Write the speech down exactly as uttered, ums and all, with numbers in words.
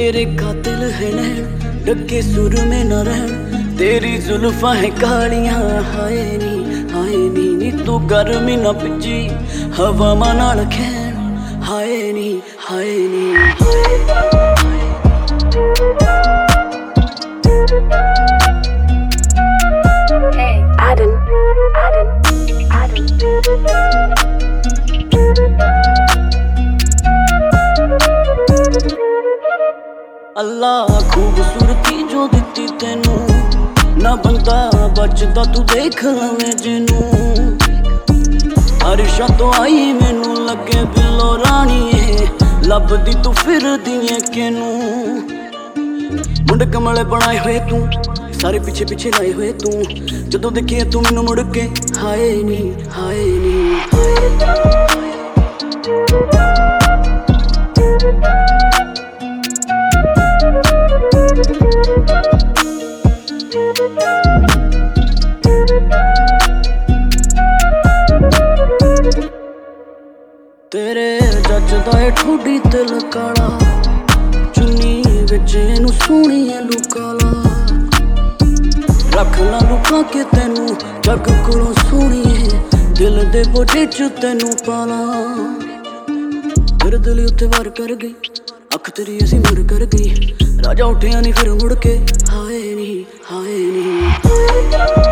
तेरे कातिल है नैन डके सुर में न रहन, तेरी जुल्फां है कालियां हाय नी हाय नी नी तू गर्मी न भिजी हवा नाल खैन हाय नी हाय नी। Hey, Aden, Aden, Aden. अल्लाह खूबसूरती जो दिती तेनू ना बंदा बचदा तू देख लवें जिनू। अरशा तो आई मैनू लगे बिलो राणीए लभदी तू फिरदी ऐ किनू। मुंड कमले बनाए हुए तू सारे पीछे पीछे लाए हुए तू, जदों देखिए तू मैनू मुड़ के हाय नी हाय नी। तेरे जचदा है ठोडी तिल काला, चुन्नी विच इनू सोहणीए लुकाला। रख ला लुका के तेनू जग कोलों सोहणीए, दिल दे बोझे च तेनू पाला। फिर दिल उत्ते वार कर गई अख तेरी ऐसी मुड़ कर गई, राजा उठिया नहीं फिर मुड़ के हाय नी हाय नी।